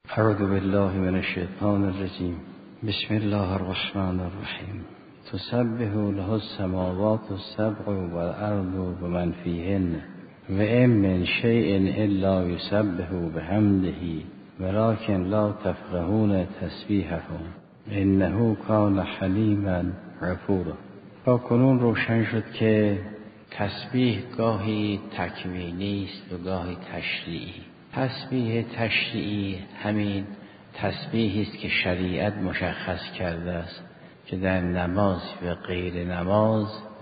اعوذ بالله من الشیطان الرجیم. بسم الله الرحمن الرحیم. تسبح له السماوات السبع والارض ومن فیهن وإن من شیء الا یسبح بحمده ولکن لا تفقهون تسبیحهم انه کان حلیما غفورا. تا کنون روشن شد که تسبیح گاهی تکوینی است و گاهی تشریعی. تسبیح تشریعی همین تسبیحی است که شریعت مشخص کرده است که در نماز و غیر نماز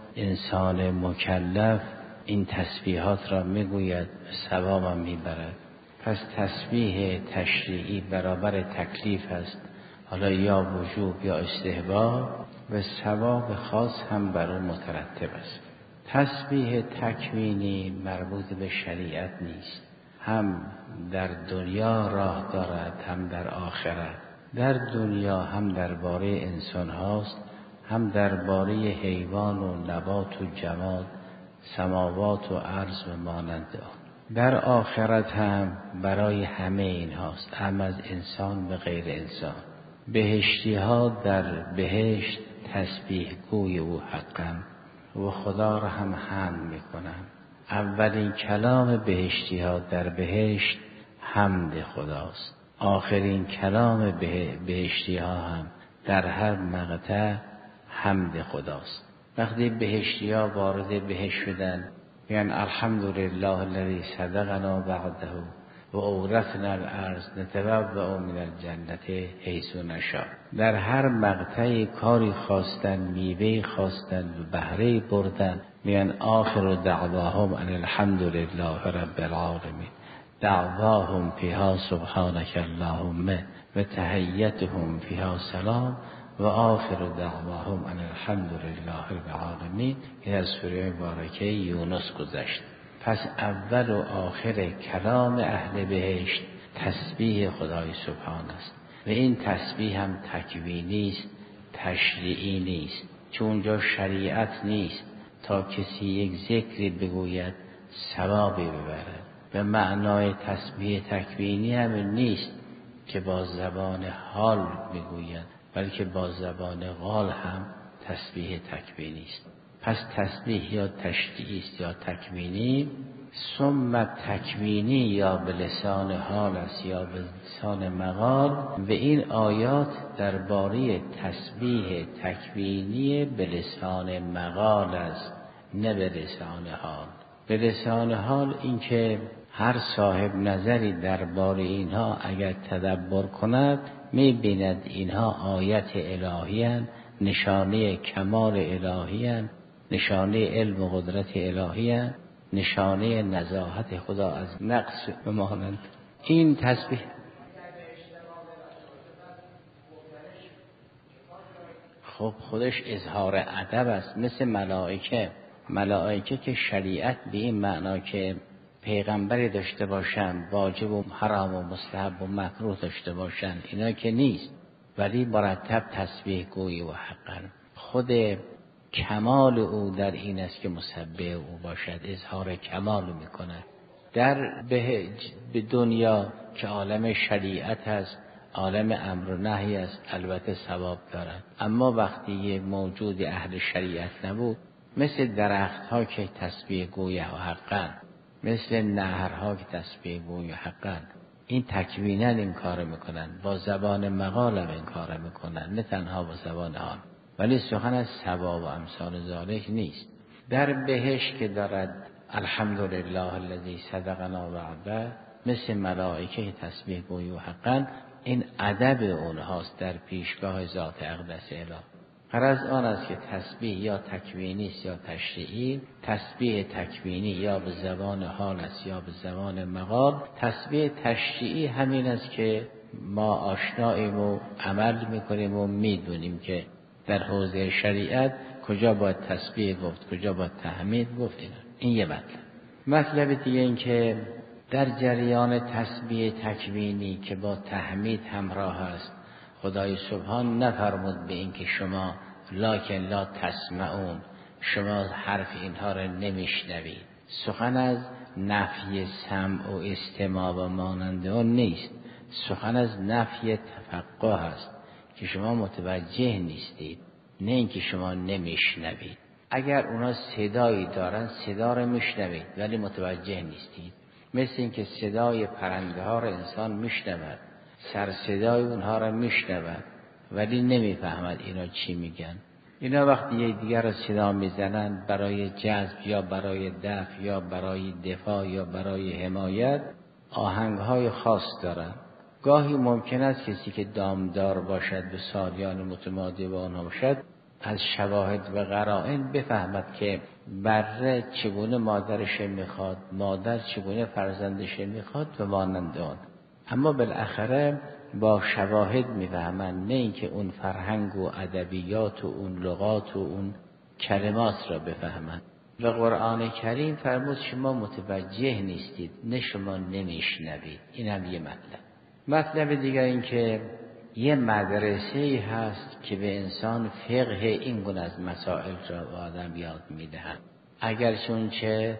انسان مکلف این تسبیحات را میگوید و ثواب هم میبرد. پس تسبیح تشریعی برابر تکلیف است، حالا یا وجوب یا استحباب، و ثواب خاص هم بر او مترتب است. تسبیح تکوینی مربوط به شریعت نیست، هم در دنیا راه دارد هم در آخرت. در دنیا هم درباره انسان هاست، هم درباره حیوان و نبات و جماد، سماوات و ارض و مانند آن. در آخرت هم برای همه این هاست، هم از انسان به غیر انسان. بهشتی ها در بهشت تسبیح گوی او حقم و خدا را هم حمد میکنم. اولین کلام بهشتی ها در بهشت حمد خداست، آخرین کلام بهشتی ها هم در هر مقطع حمد خداست. وقتی بهشتی ها وارد بهشت شدن یعنی الحمدلله الذی صدقنا وعده و اورثنا الارض نتبوأ من الجنة حیث نشاء. در هر مقطع کاری خواستن، میوه خواستن و بهره بردن، میان آخر دعواهم ان الحمد لله رب العالمین دعواهم فیها سبحانك اللهم و تحیتهم فیها سلام و آخر دعواهم ان الحمد لله رب العالمین. این از سوره مبارکه یونس گذشت. پس اول و آخر کلام اهل بهشت تسبیح خدای سبحان است و این تسبیح هم تکوینی است، تشریعی نیست، چون اونجا شریعت نیست تا کسی یک ذکری بگوید ثوابی ببرد. و معنای تسبیح تکوینی هم نیست که با زبان حال بگوید، بلکه با زبان قال هم تسبیح تکوینی است. پس تسبیح یا تشریعی است یا تکوینی. ثم تکوینی یا به لسان حال است یا به لسان مقال. و این آیات درباره تسبیح تکوینی به لسان مقال است، نه به لسان حال. به لسان حال این که هر صاحب نظری درباره اینها اگر تدبر کند می‌بیند اینها آیت الهی اند، نشانه کمال الهی اند، نشانه علم و قدرت الهی اند، نشانه نزاهت خدا از نقص بمانند. این تسبیح خب خودش اظهار ادب است، مثل ملائکه که شریعت به این معنا که پیغمبری داشته باشن، واجب و حرام و مستحب و مکروه داشته باشن، اینا که نیست، ولی مرتب تسبیح گوی و حقا. خود کمال او در این است که مسبح او باشد، اظهار کمال میکند. در به دنیا که عالم شریعت است، عالم امر و نهی است، البته ثواب دارد. اما وقتی یه موجود اهل شریعت نبود، مثل درختها که تسبیح گوی و حقا، مثل نهرها که تسبیح گوی و حقا، این تکوینا این کار میکنن، با زبان مقال هم این کار میکنن، نه تنها با زبان حال. ولی سخن از ثواب و امثال ذالک نیست. در بهشت که دارد الحمدلله الذی صدقنا وعده، مثل ملائکه تسبیح گوی و حقا، این ادب اونهاست در پیشگاه ذات اقدس اله. غرض آن است که تسبیح یا تکوینی است یا تشریعی. تسبیح تکوینی یا به زبان حال است یا به زبان مقال. تسبیح تشریعی همین است که ما آشناییم و عمل میکنیم و میدونیم که در حوزه شریعت کجا باید تسبیح گفت، کجا باید تحمید گفت. این یه مطلب دیگه این که در جریان تسبیح تکوینی که با تحمید همراه است، خدای سبحان نفرمود به این که شما لکن لا تسمعون، شما حرف اینها را نمیشنوید. سخن از نفی سمع و استماع و مانند آن نیست، سخن از نفی تفقه است که شما متوجه نیستید، نه اینکه شما نمیشنوید. اگر اونا صدایی دارن صدا رو میشنوید ولی متوجه نیستید. مثل اینکه صدای پرنده ها رو انسان میشنود، سر صدای اونها رو میشنود ولی نمیفهمد اینا چی میگن. اینا وقتی یک دیگر رو صدا میزنن برای جذب یا برای دفع یا برای دفاع یا برای حمایت آهنگهای خاص دارن. گاهی ممکن است کسی که دامدار باشد به سالیان متمادی با آنها باشد از شواهد و قرائن بفهمد که بره چگونه مادرش میخواد، مادر چگونه فرزندش میخواد و مانند آن. اما بالاخره با شواهد میفهمند، نه اینکه اون فرهنگ و ادبیات و اون لغات و اون کلمات را بفهمند. و قرآن کریم فرمود شما متوجه نیستید، نه شما نمیشنوید. این هم یه مطلب دیگر این که یه مدرسه هست که به انسان فقه این گونه از مسائل را به آدم یاد میدهند. اگر چونچه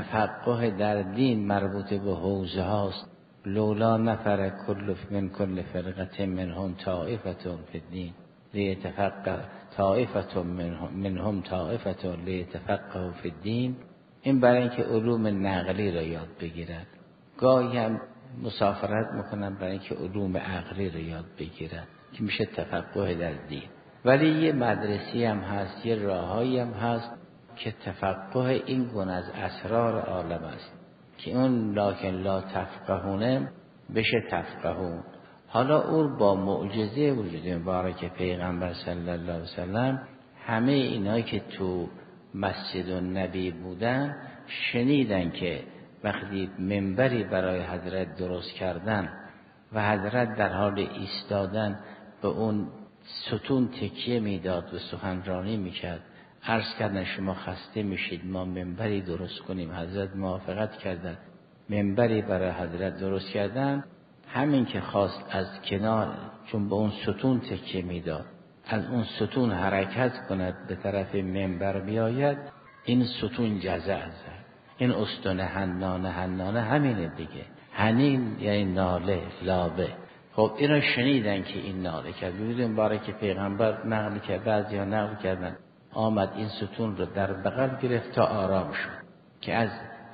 تفقه در دین مربوط به حوزه هاست، لولا نفر من کل فرقه منهم طائفه فی الدین لیتفقه طائفه منهم طائفه لیتفقه فی الدین، این برای اینکه علوم نقلی را یاد بگیرد. گاهی هم مسافرت میکنن برای اینکه علوم عقلی رو یاد بگیرن که میشه تفقه در دین. ولی یه مدرسی هم هست، یه راهایی هم هست که تفقه این گونه از اسرار عالم است که اون لکن لا تفقهونه بشه تفقهون. حالا او با معجزه وجود مبارک پیغمبر صلی الله علیه وسلم همه اینایی که تو مسجد النبی بودن شنیدن که وقتی منبری برای حضرت درست کردن و حضرت در حال ایستادن به اون ستون تکیه میداد و سخنرانی میکرد، عرض کردن شما خسته میشید ما منبری درست کنیم. حضرت موافقت کردن، منبری برای حضرت درست کردن. همین که خواست از کنار، چون به اون ستون تکیه میداد، از اون ستون حرکت کند به طرف منبر بیاید، این ستون جزع زد. این استون حنانه همینه دیگه. حنین یعنی ناله، لابه. خب اینا شنیدن که این ناله کرد. ببینیم باره که پیغمبر نقل کرد، بعضی ها نقل کردن آمد این ستون رو در بغل گرفت تا آرام شد که از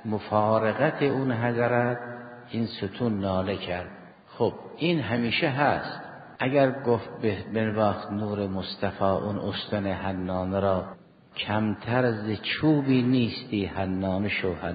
مفارقت اون حضرت این ستون ناله کرد. خب این همیشه هست. اگر گفت به وقت نور مصطفی اون استون حنانه را کمتر ز چوبی نیستی حنانه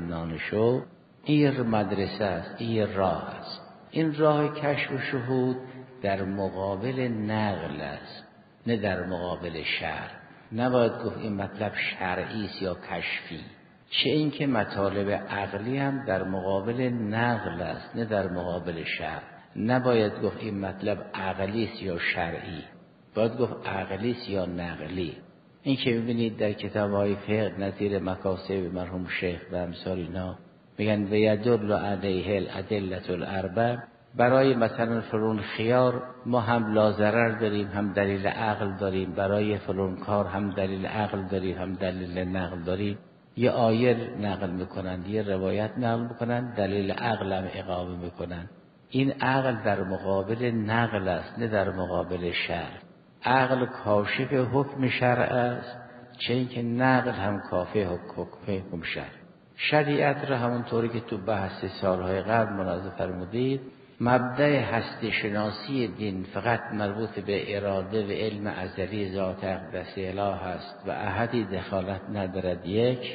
شو، این مدرسه است، این راه است. این راه کشف و شهود در مقابل نقل است، نه در مقابل شرع. نباید گفت این مطلب شرعی است یا کشفی. چه این که مطالب عقلی هم در مقابل نقل است، نه در مقابل شرع. نباید گفت این مطلب عقلی است یا شرعی، باید گفت عقلی است یا نقلی. این که ببینید در کتاب‌های فقه نظیر مکاسب مرحوم شیخ و امثال اینا میگن و یدل علیه الادله الاربع، برای مثلا فلان خیار ما هم لازرر داریم، هم دلیل عقل داریم، برای فلان کار هم دلیل عقل داریم، هم دلیل نقل داریم. یه آیه نقل میکنن، یه روایت نقل میکنن، دلیل عقل هم اقامه میکنن. این عقل در مقابل نقل است، نه در مقابل شرع. عقل کاشف حکم شرع است، چه اینکه نقل هم کافی حکم شرع. شریعت را همونطوری که تو بحث سالهای قبل ملاحظه فرمودید، مبدأ هستی شناسی دین فقط مربوط به اراده و علم ازلی ذات اقدس اله است و احدی دخالت ندارد. یک،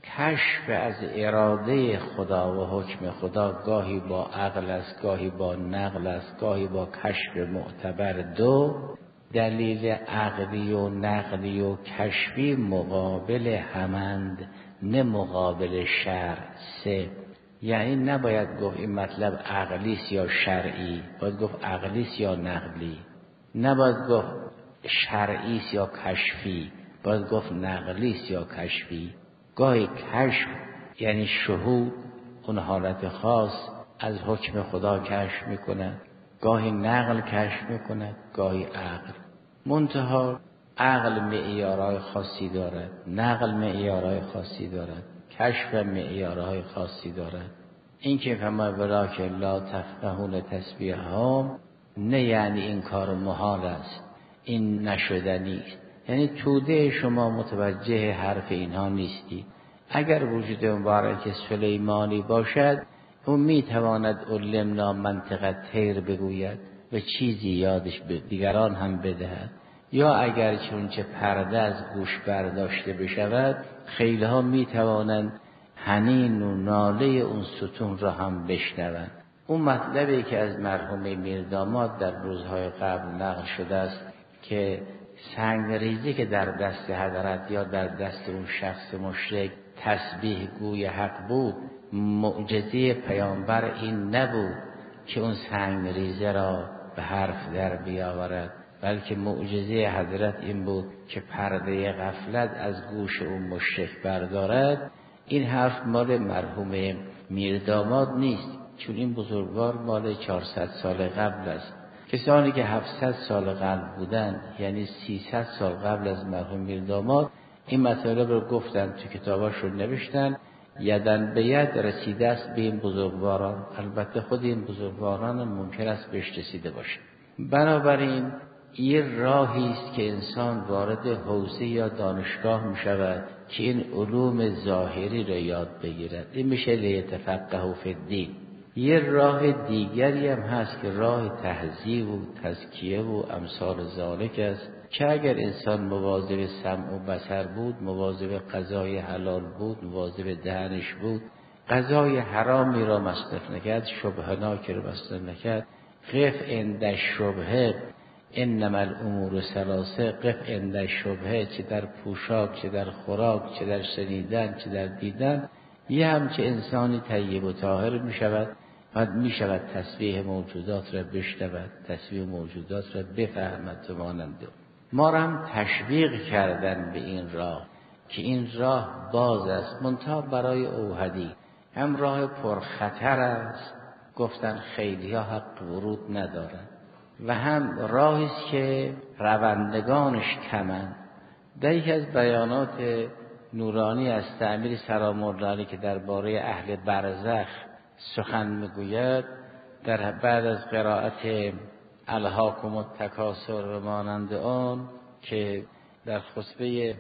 کشف از اراده خدا و حکم خدا گاهی با عقل است، گاهی با نقل است، گاهی با کشف معتبر. دو، دلیل عقلی و نقلی و کشفی مقابل همند، نه مقابل شرع. سه، یعنی نباید گفت این مطلب عقلی است یا شرعی، باید گفت عقلی است یا نقلی. نباید گفت شرعی است یا کشفی، باید گفت نقلی است یا کشفی. گاهی کشف یعنی شهود، اون حالت خاص از حکم خدا کشف میکنه، گاهی نقل کشف میکنه، گاهی عقل. منتها عقل معیارهای خاصی دارد، نقل معیارهای خاصی دارد، کشف معیارهای خاصی دارد. این که فما ولکن لا تفقهون تسبیحهم نه یعنی این کار محال است، این نشدنی است، یعنی توده شما متوجه حرف اینها نیستی. اگر وجود مبارک سلیمانی باشد اون میتواند علمنا منطق طیر بگوید و چیزی یادش به دیگران هم بدهد، یا اگر چونچه پرده از گوش برداشته بشود خیلی ها میتوانند حنین و ناله اون ستون را هم بشنوند. اون مطلبی که از مرحوم میرداماد در روزهای قبل نقل شده است که سنگریزی که در دست حضرت یا در دست اون شخص مشرک تسبیح گوی حق بود، معجزه پیامبر این نبود که اون سنگریزه را به حرف در بیاورد، بلکه معجزه حضرت این بود که پرده غفلت از گوش اون مشرک بردارد. این حرف مال مرحوم میرداماد نیست، چون این بزرگوار مال 400 سال قبل است. کسانی که 700 سال قبل بودند، یعنی 300 سال قبل از مرحوم میرداماد، این مطالب رو گفتن، تو کتاباشون نوشتن، یدن به ید رسیده است به این بزرگواران. البته خود این بزرگواران ممکن است بهش رسیده باشه. بنابراین این راهی است که انسان وارد حوزه یا دانشگاه می شود که این علوم ظاهری را یاد بگیرد. این میشه لیتفقهوا فی الدین. یه راه دیگری هم هست که راه تهذیب و تزکیه و امثال ذالک است که اگر انسان مواظب سمع و بصر بود، مواظب غذای حلال بود، مواظب دهنش بود، غذای حرامی را مصرف نکرد، شبهناکی را مصرف نکرد، قف عند الشبهه انما الامور ثلاثه، قف عند الشبهه، چه در پوشاک، چه در خوراک، چه در شنیدن، چه در دیدن، یه همچه انسانی طیب و طاهر می شود و می شود تسبیح موجودات را بشنود، تسبیح موجودات را بفهمد و ماننده. ما را هم تشویق کردن به این راه که این راه باز است، منتها برای اوحدی. هم راه پرخطر است، گفتن خیلی ها حق ورود ندارن، و هم راهی است که روندگانش کمند. در یکی از بیانات نورانی از امیر سلام الله علیه که درباره اهل برزخ سخن میگوید، در بعد از قرائت الهاکم التکاثر و مانند آن که در خطبه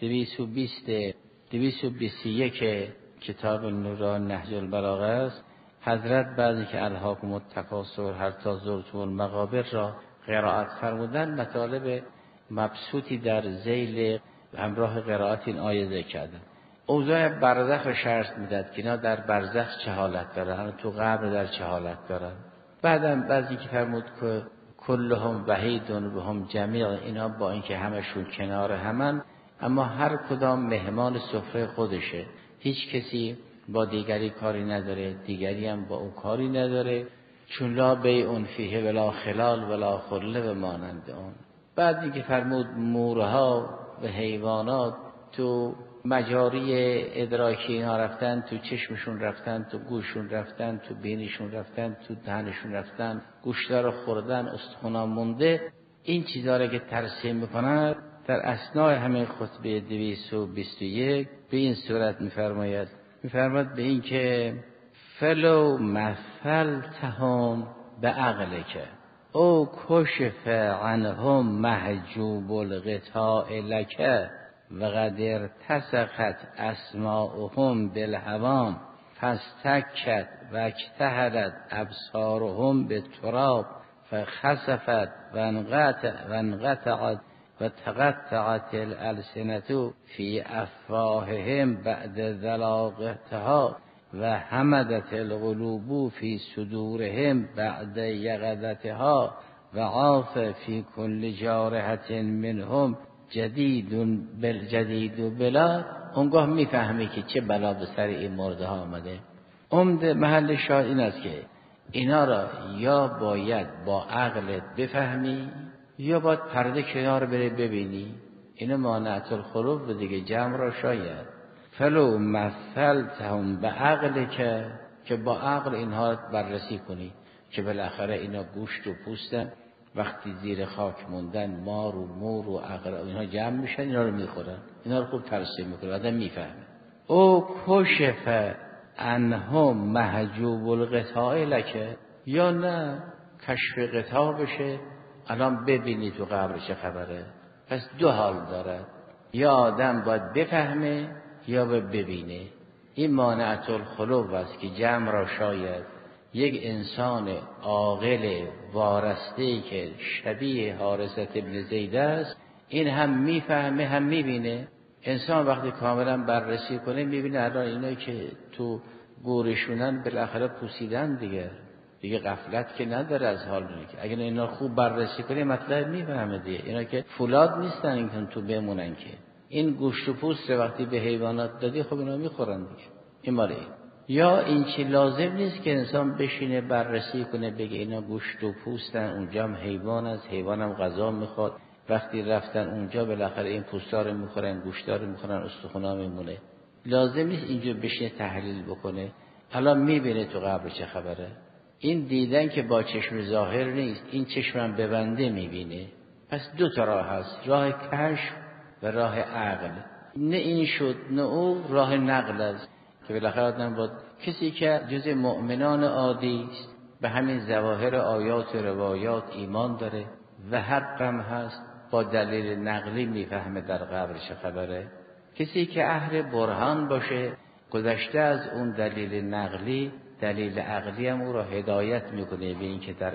221 کتاب نورانی نهج البلاغه است، حضرت بعضی که الهاکم التکاثر حتی زرتم المقابر را قرائت فرمودن، مطالب مبسوطی در ذیل همراه قرائت این آیه ذکر کردن. اوضاع برزخ را شرح میداد که اینا در برزخ چه حالت دارن، تو قبر در چه حالت دارن. بعدم بعضی که فرمود که کلهم وحید و هم جمیع، اینا با اینکه همشون کنار همن اما هر کدام مهمان سفره خودشه، هیچ کسی با دیگری کاری نداره، دیگری هم با اون کاری نداره، چون لا بیع فیه ولا خلال ولا خله و مانند اون. بعد اینکه فرمود مورها و حیوانات تو مجاری ادراکی اینا رفتن، تو چشمشون رفتن، تو گوششون رفتن، تو بینیشون رفتن، تو دهنشون رفتن، گوشت رو خوردن، استخوان مونده. این چیزا رو که ترسیم میکنند در اثناء همین خطبه 221 به این صورت میفرماید به این که فلو مثلتهم به عقلک او کشف عنهم محجوب الغطاء لک و قد ارتسخت اسماعهم بالهوام فاستکت و اکتهلت ابصارهم بالتراب فخسفت و انقطعت و تقطعت الالسنة فی افواههم بعد ذلاقتها و حمدت القلوب فی صدورهم بعد یقظتها و عاف فی کل جارحة منهم جدید بلا. اونگاه میفهمی که چه بلا به سر این مرده ها آمده. عمده محل شاهد این است که اینا را یا باید با عقلت بفهمی یا باید پرده کنار بری ببینی. اینو مانعت الخروف و دیگه جمع را شاید. فلو مثلتهم به عقل که با عقل اینها بررسی کنی که بالاخره اینا گوشت و پوستن، وقتی زیر خاک موندن مار و مور و عقرب اینها جمع میشن، اینا رو میخورن، اینا رو خوب ترسیم میکنه، آدم میفهمه. او کشف انهم محجوب الغطاء لکه، یا نه کشف غطا بشه الان ببینی تو قبر چه خبره. پس دو حال دارد، یا آدم باید بفهمه یا ببینه. این مانعت الخلو است که جمع را شاید یک انسان عاقل وارسته‌ای که شبیه حارثة ابن زید است، این هم میفهمه هم میبینه. انسان وقتی کاملا بررسی کنه میبینه الان اینا که تو گورشونن بالاخره پوسیدن دیگه غفلت که نداره از حال که اگر اینا خوب بررسی کنه مطلب میفهمه دیگه. اینا که فولاد نیستن این تو بمونن که این گوشت و پوست وقتی به حیوانات دادی خب اینا میخورن دیگه. این ماله این. یا این چی لازم نیست که انسان بشینه بررسی کنه بگه اینا گوشت و پوستن، اونجا هم حیوان است، حیوان هم غذا میخواد، وقتی رفتن اونجا بالاخره این پوستا رو میخورن، گوشتا رو میخورن، استخونا میمونه. لازم نیست اینجا بشینه تحلیل بکنه. الان میبینه تو قبر چه خبره. این دیدن که با چشم ظاهر نیست، این چشمم ببنده میبینه. پس دو تا راه هست، راه کشف و راه عقل. نه این شد نه او، راه نقل است که بالاخره آدم با کسی که جز مؤمنان عادی است به همین ظواهر آیات و روایات ایمان داره و حقم هست، با دلیل نقلی میفهمه در قبر چه خبره. کسی که اهل برهان باشه گذشته از اون دلیل نقلی، دلیل عقلی هم او را هدایت میکنه به این که در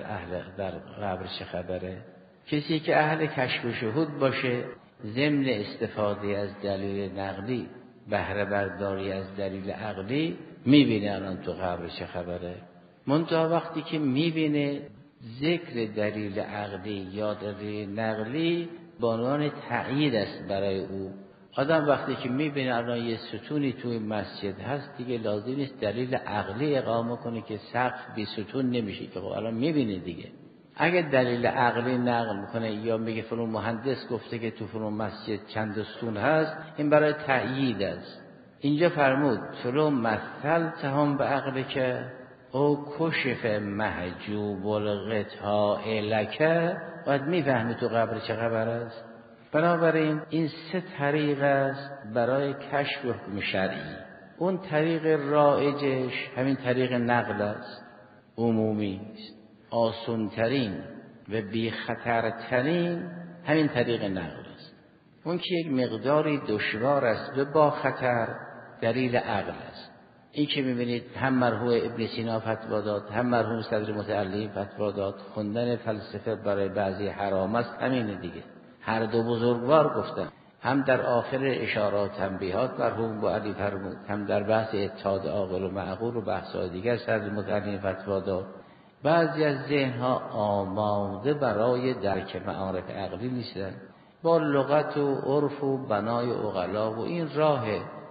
قبر چه خبره. کسی که اهل کشف و شهود باشه ضمن استفاده از دلیل نقلی بهره برداری از دلیل عقلی میبینه الان تو قبر چه خبره. منتها وقتی که میبینه ذکر دلیل عقلی یا دلیل نقلی به عنوان تأیید است برای او. آدم وقتی که میبینه الان یه ستونی توی مسجد هست دیگه لازم نیست دلیل عقلی اقامه کنه که سقف بی ستون نمیشه که خب الان میبینه دیگه. اگه دلیل عقلی نقل میکنه یا میگه فلان مهندس گفته که تو فلان مسجد چند ستون هست، این برای تأیید است. اینجا فرمود فلان مثل تهم به عقل که او کشف محجوب الغطاء لکه، باید میفهمی تو قبر چه خبر است. بنابراین این سه طریق است برای کشف حکم شرعی. اون طریق رایجش همین طریق نقل است، عمومی است. آسان‌ترین و بی خطرترین همین طریق نقل است. اون که یک مقداری دشوار است و با خطر دلیل عقل است. این که میبینید هم مرحوم ابن سینا فتوا داد، هم مرحوم صدر متعلی فتوا داد خوندن فلسفه برای بعضی حرام است، همینه دیگه. هر دو بزرگوار گفتن، هم در آخر اشارات تنبیهات مرحوم با علی فرمود، هم در بحث اتحاد عاقل و معقول و بحث‌های دیگر صدر متعلی فتوا داد. بعضی از ذهن‌ها آماده برای درک معارف عقلی نیستن، با لغت و عرف و بنای عقلا و این راه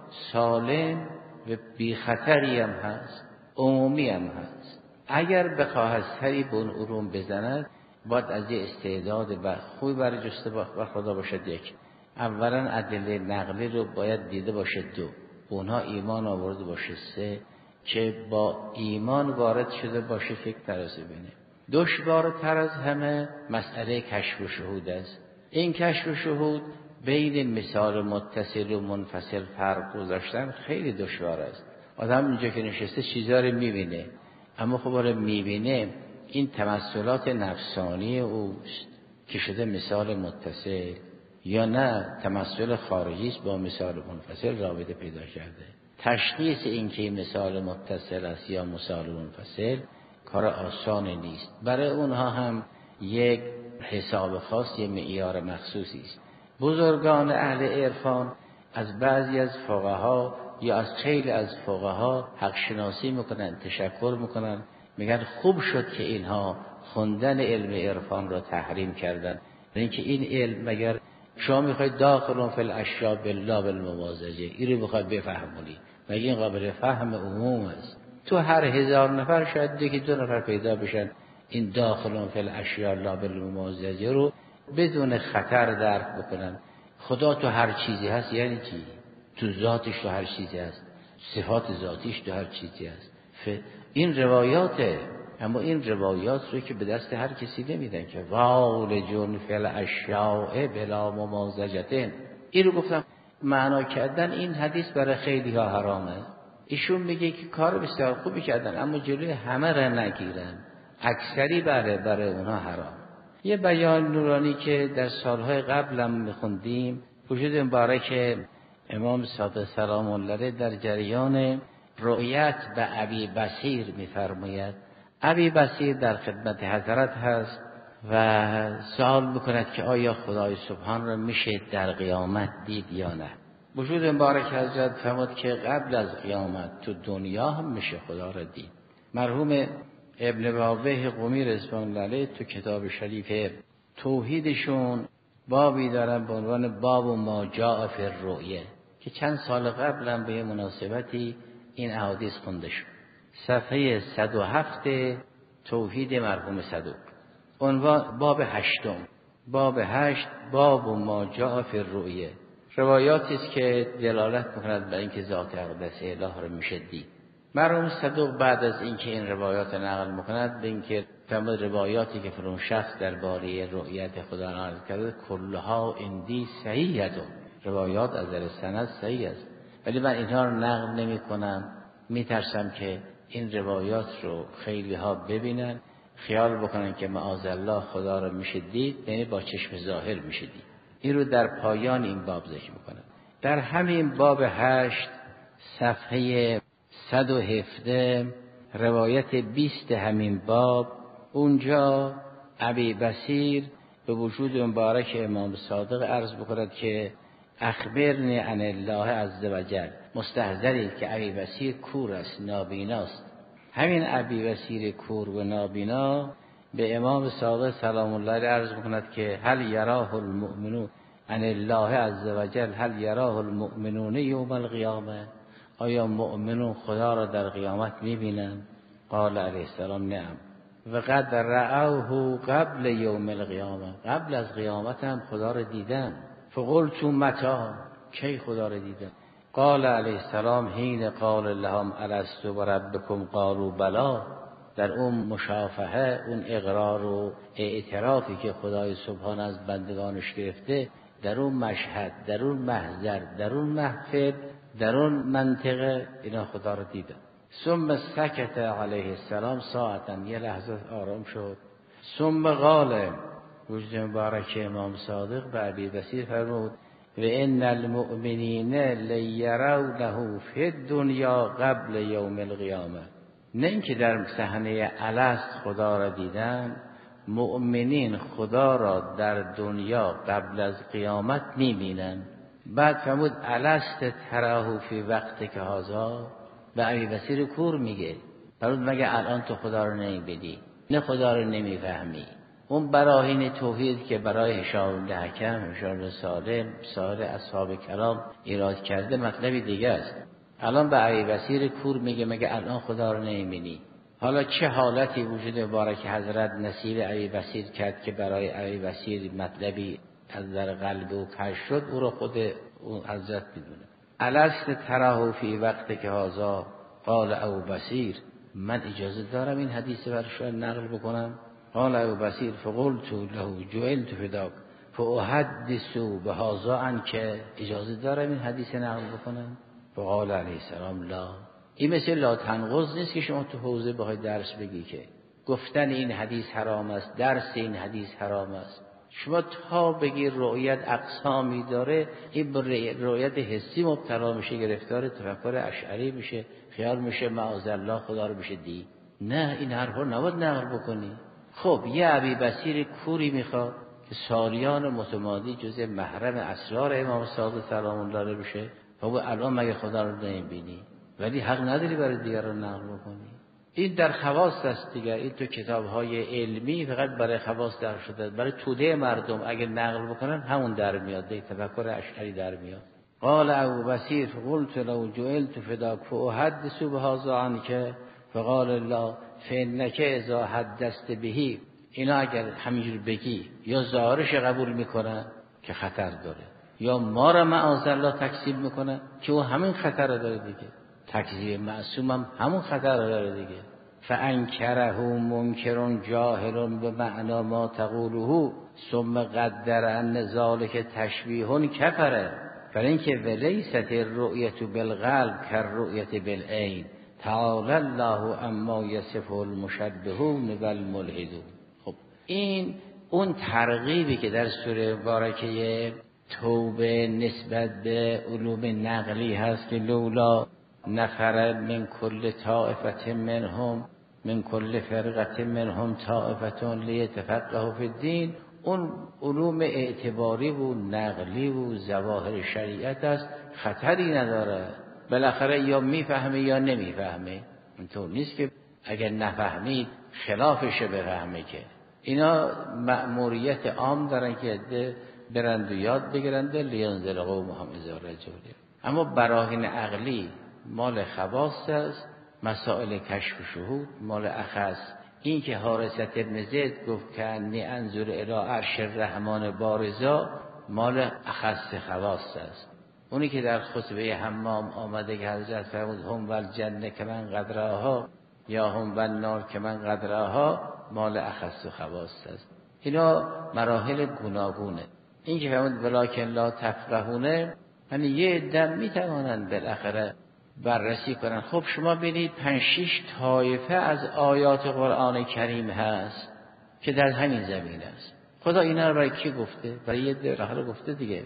سالم و بی خطری هم هست، عمومی هم هست. اگر بخواهد سری به اون علوم بزند باید از یه استعداد و خوبی برای جسته و خدا باشد. یک، اولا ادله نقلی رو باید دیده باشه. دو، اونها ایمان آورده باشه. سه، که با ایمان وارد شده باشه فکر ترازی بینه. دشوارتر از همه مسئله کشف و شهود است. این کشف و شهود بین مثال متصل و منفصل فرق گذاشتن خیلی دشوار است. آدم اینجا که نشسته چیزا رو میبینه، اما خب رو میبینه این تمثلات نفسانی اوست که شده مثال متصل، یا نه تمثل خارجی است با مثال منفصل رابطه پیدا کرده. تشخیص این که مثال متصل است یا مثال منفصل کار آسان نیست. برای اونها هم یک حساب خاص، یک معیار مخصوصی است. بزرگان اهل عرفان از بعضی از فقها یا از خیلی از فقها حق شناسی میکنن، تشکر میکنن، میگن خوب شد که اینها خوندن علم عرفان را تحریم کردن. اینکه این علم مگر شما میخواید داخلون فی الاشیاء بالله بالممازجه این رو میخواید بفهمونی، مگر این قابل فهم عموم است؟ تو هر 1000 نفر شاید یکی 2 نفر پیدا بشن این داخلون فی الاشیاء لا بالممازجه رو بدون خطر درک بکنن. خدا تو هر چیزی هست یعنی چی؟ تو ذاتش تو هر چیزی هست، صفات ذاتیش تو هر چیزی هست. این روایاته، اما این روایات رو که به دست هر کسی نمیدن که والجون فی الاشیاء بلا ممازجه. این رو گفتم معنا کردن این حدیث برای خیلی ها حرامه. ایشون میگه که کار بسیار خوبی کردن اما جلوی همه را نگیرن، اکثری برای اونها حرام. یه بیان نورانی که در سالهای قبلم میخوندیم، وجود مبارک امام صادق سلام الله علیه در جریان رؤیت به ابی بصیر میفرماید. ابی بصیر در خدمت حضرت هست و سوال میکند که آیا خدای سبحان را میشه در قیامت دید یا نه. وجود مبارک حضرت فرمود که قبل از قیامت تو دنیا هم میشه خدا را دید. مرحوم ابن بابه قمی رضوان الله علیه تو کتاب شریف توحیدشون بابی دارن به عنوان باب ما جاء فی الرؤیه که چند سال قبلا به مناسبتی این احادیث خونده شد. صفحه 107 توحید مرحوم صدوق، عنوان باب 8، باب 8 باب ما جاء فی الرؤیه. روایاتی است که دلالت می‌کند بر اینکه ذات اقدس الهی را میشه دید. مرحوم صدوق بعد از اینکه این روایات نقل می‌کند به اینکه تمام روایاتی که فرون شخص درباره رؤیت خدا نقل کرده کلها اندی صحیحه، روایات از نظر سند صحیح است، ولی من اینها رو نقل نمی‌کنم، میترسم که این روایات رو خیلی ها ببینن خیال بکنن که معاذالله خدا رو میشه دید، یعنی با چشم ظاهر میشه دید. این رو در پایان این باب ذکر میکنن. در همین باب 8 صفحه 117 روایت 20 همین باب، اونجا ابی بصیر به وجود مبارک امام صادق عرض بکند که اخبرنی عن الله عز وجل، مستحضری که ابی بصیر کور است، نابیناست. همین ابی بصیر کور و نابینا به امام صادق سلام الله علیه عرض میکند که هل یراه المؤمنون عن الله عز وجل، هل یراه المؤمنون یوم القیامه، آیا مؤمنون خدا را در قیامت میبینن؟ قال علیه السلام نعم و قد رأوه قبل یوم القیامه، قبل از قیامت هم خدا را دیدن. فقلت متى، کی خدا را دیدن؟ قال علیه السلام حین قال لهم الست بربکم قالوا بلی، در اون مشافهه، اون اقرار و اعترافی که خدای سبحان از بندگانش گرفته، در اون مشهد، در اون محضر، در اون محفل، در اون منطقه اینا خدا را دیدن. ثم سکت علیه السلام ساعتا، یه لحظه آرام شد. ثم قال، وجود مبارک امام صادق به ابی بصیر فرمود و ان المؤمنین لیرونه فی الدنیا قبل یوم القیامه، نه اینکه در صحنه الست خدا را دیدن، مؤمنین خدا را در دنیا قبل از قیامت میبینن. بعد فرمود الست تراه فی وقت که هذا، به ابی بصیر کور میگه فرمود مگه الان تو خدا رو نمیبینی؟ نه خدا رو نمیفهمی؟ اون براهین توحید که برای هشام بن حکم، هشام بن سالم، سایر اصحاب کرام ایراد کرده مطلبی دیگه است. الان به ابی بصیر کور میگه مگه الان خدا رو نمیبینی؟ حالا چه حالتی وجود مبارک حضرت نصیب ابی بصیر کرد که برای ابی بصیر مطلبی از در قلب او کشف شد، او رو خود اون حضرت میدونه. الست تراه فی وقت که هذا قال ابو بصیر، من اجازه دارم این حدیث برش نقل بکنم؟ قال ابو بصیر فقلت له جعلت فداک فاحدث بهذا عنک، اجازه دارم این حدیث نقل بکنم؟ فقال علیه السلام لا. این مثل لا تنقض نیست که شما تو حوزه بخوای درس بگی که گفتن این حدیث حرام است، درس این حدیث حرام است. شما تا بگی رؤیت اقسامی داره، این رؤیت حسی مبتلا میشه، گرفتار تفکر اشعری میشه، خیال میشه معاذالله خدا رو میشه دید. نه، این حرفا نباید نقل بکنی. خب یه ابی بصیر کوری میخواد که سالیان متمادی جزء محرم اسرار امام صادق سلام الله علیه بشه، خب الان مگه خدا رو نمیبینی؟ ولی حق نداری برای دیگران نقل بکنی. این در خواص است دیگر. این تو کتاب‌های علمی فقط برای خواص در شده، برای توده مردم اگر نقل بکنن همون در میاد، دیگه تفکر اشعری در میاد. قال ابو بصیر قلت لو جعلت فداک فاحدث بهذا عنک فقال الله فانک اذا حدثت به، اینا اگر همینجور بگی یا ظاهرش قبول میکنن که خطر داره، یا ما را معاذالله تکذیب میکنن که او همین خطر داره دیگه. تکذیب معصوم هم همون خطر داره دیگه. فانکره منکر جاهل به معنا ما تقوله ثم قدر ان ذلک تشبیه کفره. برای اینکه ولیست الرؤیة بالقلب کالرؤیة بالعین تعالی الله اما یصفه المشبهون والملحدون. خب این اون ترغیبی که در سوره مبارکه توبه نسبت به علوم نقلی هست که لولا نفر من کل طائفة منهم من کل فرقة منهم طائفة لیتفقهوا فی الدین، اون علوم اعتباری و نقلی و ظواهر شریعت است، خطری نداره، بالاخره یا میفهمه یا نمیفهمه. اینطور نیست که اگر نفهمید خلافش بفهمه، که اینا مأموریت عام دارن که برند و یاد بگیرند لینذر قومهم اذا رجعوا. اما براهین عقلی مال خواص است، مسائل کشف و شهود مال اخص. این که حارثة ابن زید گفت که انی انظر الی عرش الرحمن بارزا مال اخص خواص است. اونی که در خطبه حمام آمده که حضرت فرمود هم والجنه که من قدرها یا هم والنار که من قدرها مال اخص و خواص است. اینا مراحل گوناگونه. این که فرمود ولکن لا تفقهونه، یعنی یه دم میتوانند بالاخره بررسی کنن. خب شما ببینید 5-6 طایفه از آیات قرآن کریم هست که در همین زمین است. خدا اینا رو برای کی گفته؟ برای یه درخل گفته دیگه.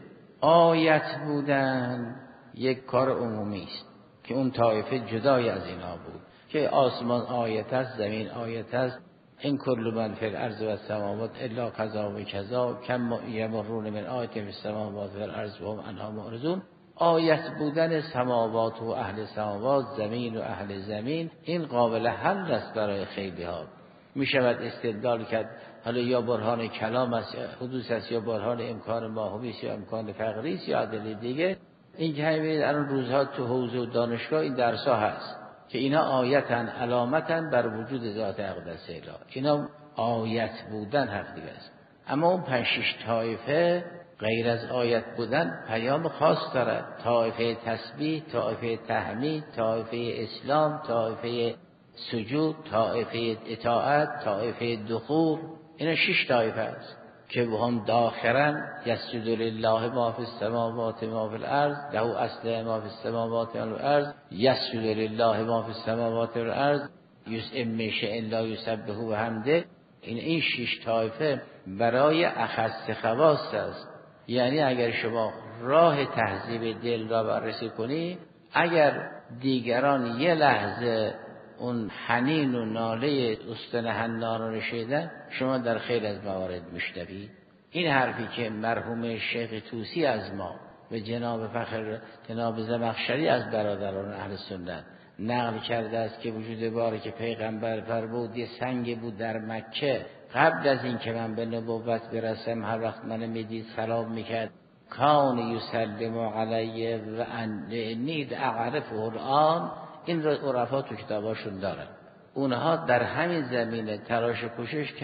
آیت بودن یک کار عمومی است که اون طایفه جدای از اینا بود که آسمان آیت است، زمین آیت است. این کل من فی الارض و السماوات الا کذا و کذا کم یمرون من آیت فی السماوات و الارض و هم عنها معرضون. آیت بودن سماوات و اهل سماوات، زمین و اهل زمین، این قابل حل است برای خیلی ها. می شود استدلال کرد حالا یا برهان کلام است، حدوث است، یا برهان امکان ماهوی است، یا امکان فقری است، یا عدل دیگه. این که همین الان روزها تو حوزه و دانشگاه این درس‌ها هست که اینا آیتن، علامتن بر وجود ذات اقدس اله. اینا آیت بودن حق دیگه است. اما اون 5-6 طایفه غیر از آیت بودن پیام خاص داره. طایفه تسبیح، طایفه تحمید، طایفه اسلام، طایفه سجود، طایفه اطاعت، طایفه دخول. اینا 6 طایفه است که هم داخرن یسجد لله ما فی السماوات ما فی الارض له اصل ما فی السماوات ما فی الارض یسجد لله ما فی السماوات و الارض یسبح میشه الا یسبح و حمده. این 6 طایفه برای اخص خواص است. یعنی اگر شما راه تهذیب دل را بررسی کنی، اگر دیگران یه لحظه اون حنین و ناله استن حنا رو نشیدن، شما در خیلی از موارد میشنوید. این حرفی که مرحوم شیخ طوسی از ما و جناب فخر جناب زمخشری از برادران اهل سنت نقل کرده است که وجود باری که پیغمبر فرمود یه سنگ بود در مکه، قبل از این که من به نبوت برسم هر وقت من میدید سلام میکرد، کان یسلم علیه و انی اعرفه الان. این عرفا تو کتاباشون دارن. اونها در همین زمینه تلاش کوشش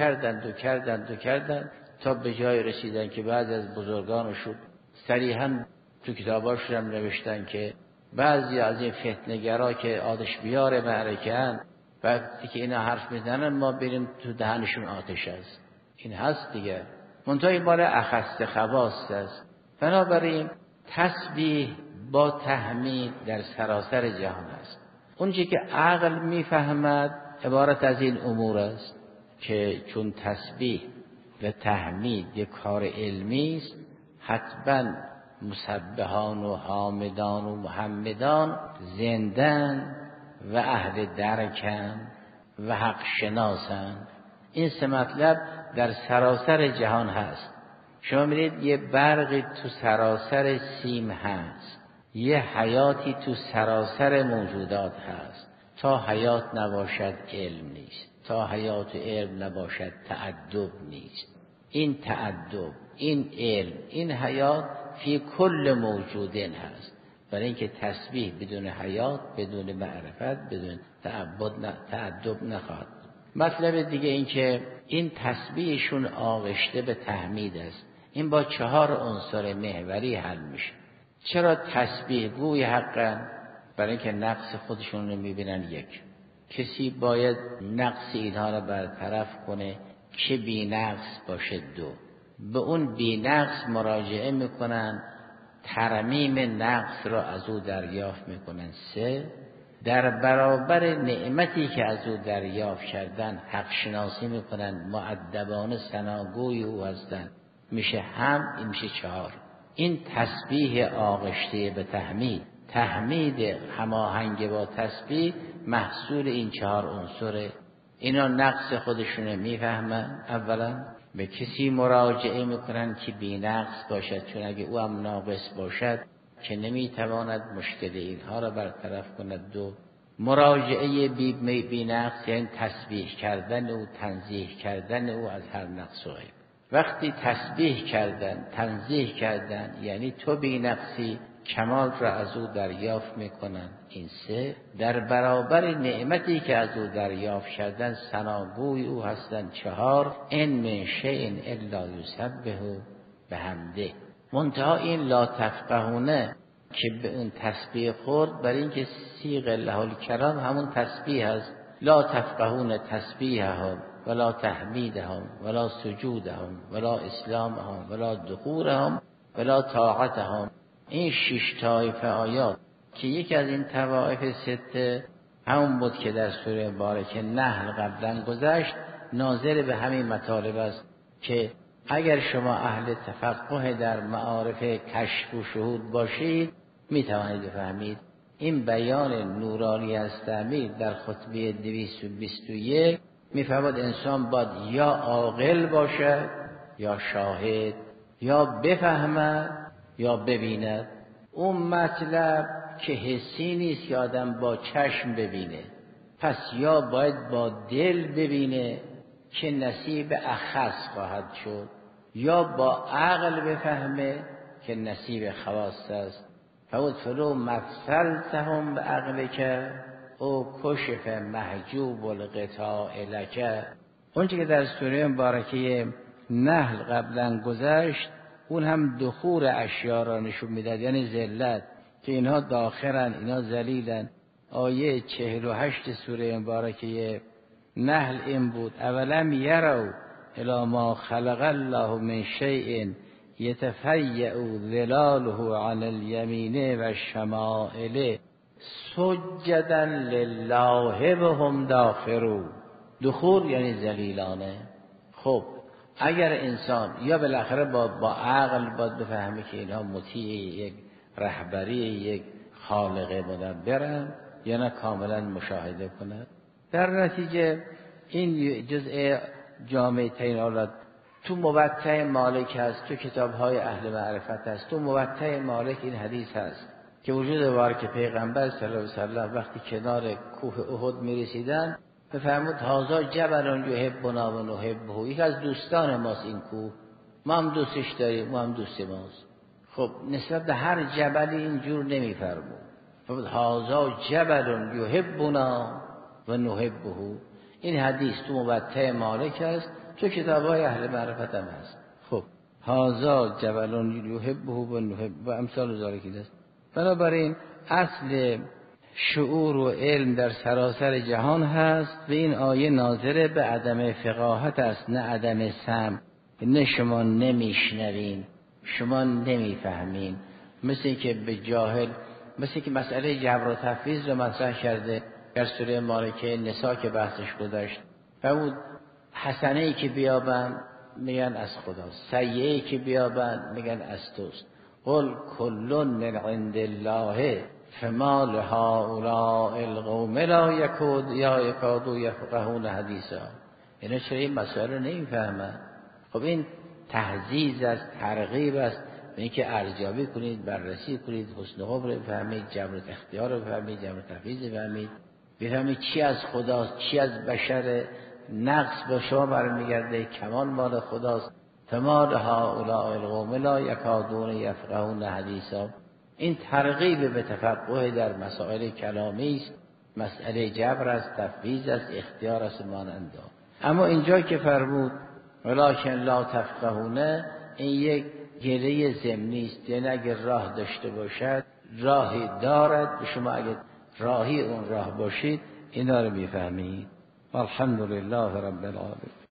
کردند تا به جای رسیدن که بعضی از بزرگانشون صریحا تو کتاباشون هم نوشتن که بعضی از این فتنه‌گرا که آتش بیار معرکه‌اند، وقتی که اینا حرف میزنن ما بریم تو دهنشون آتش است. این هست دیگه. منتهی مال اخص خواص است. بنابراین تسبیح با تحمید در سراسر جهان است. اونچه که عقل میفهمد عبارت از این امور است که چون تسبیح و تحمید یک کار علمی است، حتما مسبحان و حامدان و محمدان زندن و اهل درکن و حق شناسن. این سه مطلب در سراسر جهان هست. شما می‌بینید یه برقی تو سراسر سیم هست، یه حیاتی تو سراسر موجودات هست. تا حیات نباشد علم نیست، تا حیات و علم نباشد تأدب نیست. این تأدب، این علم، این حیات فی کل موجودین هست. برای اینکه تسبیح بدون حیات، بدون معرفت، بدون تأدب نخواهد. مطلب دیگه این که این تسبیحشون آغشته به تحمید است. این با 4 عنصر محوری حل میشه. چرا تسبیح گوی حقن؟ برای اینکه نقص خودشون رو میبینن. یک کسی باید نقص اینها رو برطرف کنه که بی نقص باشه. 2 به اون بی نقص مراجعه میکنن ترمیم نقص را از او دریافت میکنن. 3 در برابر نعمتی که از او دریافت کردن حق شناسی میکنن، مؤدبانه ثناگوی او هستند، میشه هم. این میشه 4. این تسبیح آغشته به تحمید، تحمید هماهنگ با تسبیح محصول این 4 عنصره. اینا نقص خودشونه میفهمن. اولا به کسی مراجعه میکنن که بی نقص باشد، چون اگه او هم ناقص باشد که نمیتواند مشکل اینها را برطرف کند. 2 مراجعه بی نقص یعنی تسبیح کردن او، تنزیه کردن او از هر نقص و عیب. وقتی تسبیح کردن، تنزیه کردن، یعنی تو بی نقصی، کمال را از او دریافت میکنن. این 3 در برابر نعمتی که از او دریافت کردن ثناگوی او هستند. 4 ان من شیء الا یسبح بحمده. منتها این لا تفقهونه که به اون تسبیح خورد، برای اینکه صیغ له الکلام همون تسبیح هست. لا تفقهون تسبیحهم ولا تحمیدهم ولا سجودهم ولا اسلامهم ولا دخورهم ولا طاعتهم. این 6 طایفه آیات که یکی از این طوائف 6 همون بود که در سوره مبارکه نحل قبلا گذشت، ناظر به همین مطالب است که اگر شما اهل تفقه در معارف کشف و شهود باشید میتوانید بفهمید. این بیان نورانی از تعمیر در خطبه 221 میفرماد انسان باید یا عاقل باشد یا شاهد، یا بفهمد یا ببیند. اون مطلب که حسی نیست که آدم با چشم ببینه، پس یا باید با دل ببینه که نصیب اخص خواهد شد، یا با عقل بفهمه که نصیب خواص است. فود فلو مثلتهم به عقل که او کشف محجوب القطاع لکه. اونچه که در سوره مبارکه نحل قبلا گذشت اون هم دخور اشیاء را نشون میداد، یعنی ذلت، که اینها داخرن، اینها ذلیلن. آیه 48 سوره مبارکه نحل این بود اولم یروا الی ما خلق الله من شیء یتفیأ ظلاله عن الیمین و الشمائل سجدا لله وهم داخرون. دخول یعنی ذلیلانه. خب اگر انسان یا بالاخره با عقل باید بفهمه که اینها مطیع یک رهبری یک خالق مدبرن، یا نه کاملا مشاهده کنه. در نتیجه این جزء جامع ترین حالات تو موطأ مالک هست، تو کتاب‌های اهل معرفت هست. تو موطأ مالک این حدیث هست که وجود بارک پیغمبر صلی الله علیه و سلم وقتی کنار کوه احد می‌رسیدن بفرمود هذا جبل یحبنا و نحبه. یک از دوستان ماست این کوه، ما هم دوستش داریم، ما هم دوست ماست. خب نسبت به هر جبلی اینجور نمی‌فرمود. فرمود هذا جبل یحبنا و نحبه. این حدیث تو موطأ مالک است، تو کتاب‌های اهل معرفت هم هست. خب هذا جبل یحبه و نحبه و امثال ذالک است. بنابراین اصل شعور و علم در سراسر جهان هست و این آیه ناظر به عدم فقاهت است، نه عدم سمع. نه شما نمیشنوین، شما نمیفهمین. مثل که به جاهل، مثل که مسئله جبر و تفویض رو مطرح کرده در سوره مبارکه نساء که بحثش گذاشت. فرمود حسنه‌ای که بیابن میگن از خداست، سیئه‌ای که بیابن میگن از توست. قل کل من عند الله فما لهؤلاء القوم لا یکادوا یفقهون حدیثا. اینا چرا این مسائل رو نمیفهمن؟ خب این تهذیب است، ترغیب است به اینکه ارزیابی کنید، بررسی کنید، حسن قبر رو بفهمید، جبر اختیار رو بفهمید، جبر تفویض بفهمید، بفهمید چی از خداست، چی از بشر. نقص به شما برمیگرده، کمال مال خداست. فما لهؤلاء القوم لا یکادون یفقهون حدیثا. این ترغیب به تفقه در مسائل کلامی است، مسئله جبر است، تفویض است، اختیار است، مانند. اما اینجا که فرمود ولکن لا تفقهونه، این یک گله ضمنی است، یعنی اگر راه داشته باشد راهی دارد، شما اگر راهی اون راه باشید اینا رو میفهمید. الحمدلله رب العالمین.